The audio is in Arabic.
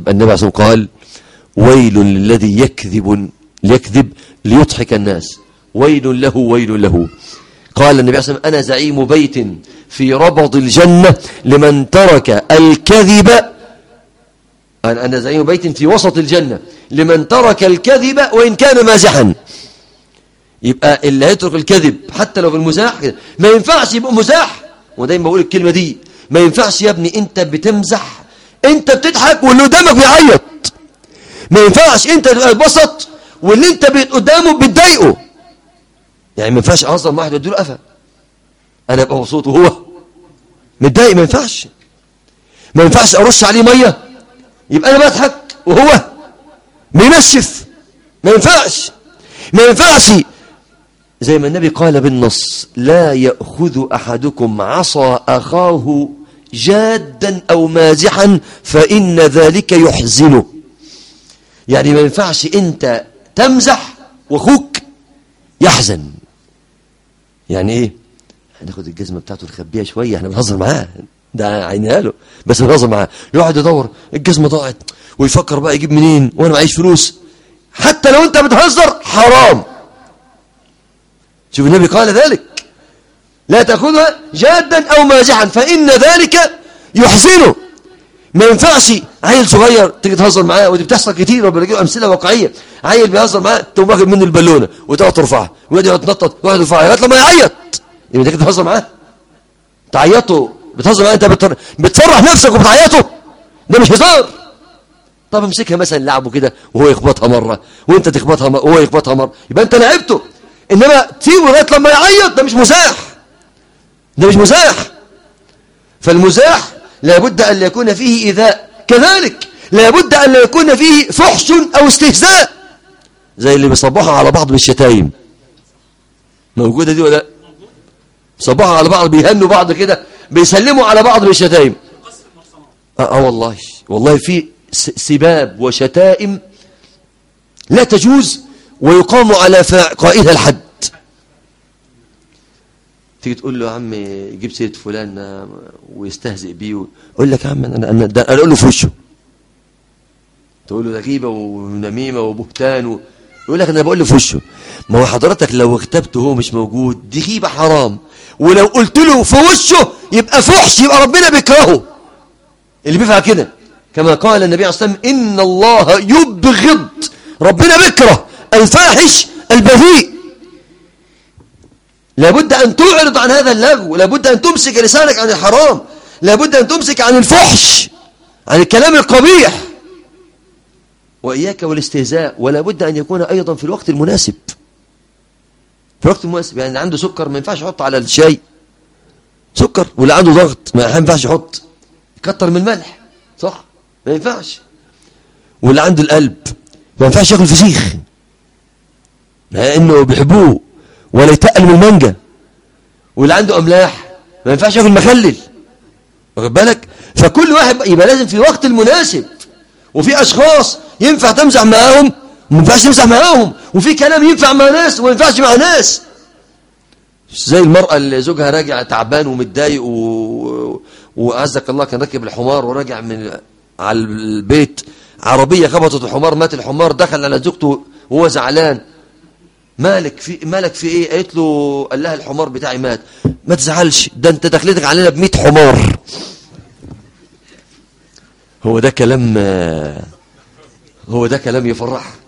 يبقى النبي عليه الصلاة والسلام قال ويل للذي يكذب ليضحك الناس، ويل له ويل له. قال النبي عليه الصلاة والسلام أنا زعيم بيت في ربض الجنة لمن ترك الكذب، أنا زعيم بيت في وسط الجنة لمن ترك الكذب وإن كان مازحا. يبقى اللي هيترك الكذب حتى لو في المزاح ما ينفعش يبقى مزاح. ودايما بقول الكلمة دي، ما ينفعش يا ابني انت بتمزح انت بتضحك واللي قدامك بيعيط. ما ينفعش انت تبقى بسط واللي انت قدامه بتضايقه. يعني ما ينفعش اهزر مع واحد واديله قفا انا ابقى مبسوط وهو متضايق. ما ينفعش. ما ينفعش ارش عليه ميه يبقى انا بضحك وهو بينشف. ما ينفعش. ما ينفعش. زي ما النبي قال بالنص لا يأخذ أحدكم عصا أخاه جادا أو مازحا فإن ذلك يحزنه. يعني ما ينفعش أنت تمزح وأخوك يحزن. يعني إيه؟ هناخد الجزمة بتاعته نخبيها شوية، احنا بنهزر معاه، ده عينها له بس بنهزر معاه. يقعد يدور الجزمة ضاعت ويفكر بقى يجيب منين وأنا معيش فلوس. حتى لو أنت بتهزر حرام. شوف النبي قال ذلك لا تأخذها جادا أو مازحا فإن ذلك يحزنه. ما ينفعش عيل صغير تيجي تهزر معاه، ودي بتحصل كتير وبنجيب أمثلة واقعية. عيل بيهزر معاه تقوم واخد منه البالونة وتقعد ترفعها ويقعد يتنطط ويقعد يرفعها لغاية لما يعيط. يبقى تيجي تهزر معاه تعيطه بتهزر معاه، انت بتفرح نفسك وبتعيطه، ده مش هزار. طب امسكها مثلا لعبه كده وهو يخبطها مرة وانت تخبطها وهو يخبطها مرة يبقى انت لعبته. إنما تسيبه لغاية لما يعيط ده مش مزاح. ده مش مزاح. فالمزاح لابد أن يكون فيه إيذاء، كذلك لابد أن يكون فيه فحش أو استهزاء. زي اللي بيصبحوا على بعض بالشتايم، موجودة دي ولا؟ بيصبحوا على بعض بيهنوا بعض كده بيسلموا على بعض بالشتايم. والله في سباب وشتائم لا تجوز ويقام على قائلها الحد. تيجي تقول له يا عم جيب سيرة فلان ويستهزئ بيه يقول لك يا عم انا اقول له في وشه. تقول له ده غيبه ونميمه وبهتان يقول لك انا بقول له في وشه. ما هو حضرتك لو اغتبته وهو مش موجود دي غيبه حرام، ولو قلت له في وشه يبقى فحش، يبقى ربنا بيكرهه اللي بيفعل كده. كما قال النبي عليه الصلاه والسلام ان الله يبغض، ربنا بيكره الفاحش البذيء. لابد أن تعرض عن هذا اللغو، لابد أن تمسك لسانك عن الحرام، لابد أن تمسك عن الفحش، عن الكلام القبيح، وإياك والاستهزاء. ولابد أن يكون أيضا في الوقت المناسب. في الوقت المناسب. يعني اللي عنده سكر ما ينفعش يحط على الشاي سكر، واللي عنده ضغط ما ينفعش يحط يكتر من الملح، صح؟ ما ينفعش. واللي عنده القلب ما ينفعش ياكل فسيخ لأنه بيحبوه ولا يتقل من المانجا. واللي عنده أملاح ما ينفعش ياكل مخلل، واخد بالك؟ فكل واحد يبقى لازم في وقت المناسب. وفي أشخاص ينفع تمزح معاهم وما ينفعش تمزح معاهم، وفي كلام ينفع مع ناس وما ينفعش مع ناس. زي المرأة اللي زوجها راجع تعبان ومتضايق وعزك الله كان راكب الحمار وراجع من على البيت، عربية خبطت الحمار، مات الحمار، دخل على زوجته وهو زعلان. مالك في ايه؟ قالت له، قال لها الحمار بتاعي مات. ما تزعلش، ده انت دخلتك علينا ب100 حمار. هو ده كلام يفرح؟